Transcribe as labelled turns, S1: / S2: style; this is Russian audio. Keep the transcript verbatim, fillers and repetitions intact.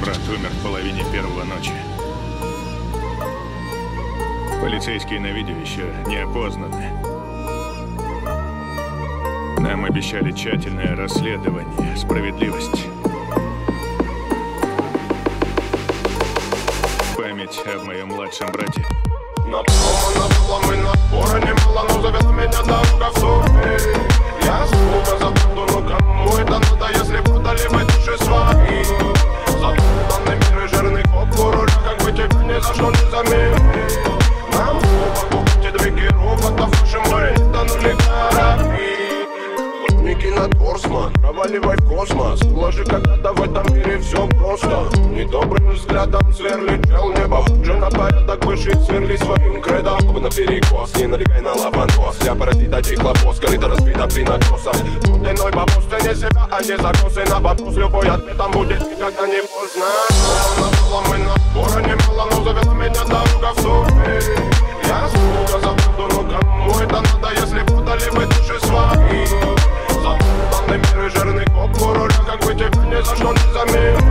S1: брат умер в половине первого ночи. Полицейские на видео еще не опознаны. Нам обещали тщательное расследование, справедливость. Память об моем младшем брате.
S2: Напломано было мы на пора немало, но завела меня дорога в суд. Я сколько забуду, но кому это надо, если продали мы души свои. Запутанный мир и жирный коп в руля, как бы тебя ни за что не заменить. Нам глупо купите две роботов, в нашем море не тонули корабли. Ники на Торсман, проваливай в космос. Ложи когда-то в этом мире все просто. Недобрым взглядом сверли чел небо. Уже на порядок выше сверли своим кредом. Оба на перекос, не налегай на лавандос. Я паразита дихлопос, корыто разбита при накосах. Длиной по пустыне себя, а не закосы. На вопрос любой ответом будет никогда не поздно. Было мы на пора немало, но завела меня дорога в суд. Я сколько забуду, но кому это надо, если продали вы души свои. Запутанный мир и жирный коп в руля, как бы тебя ни за что не заменить.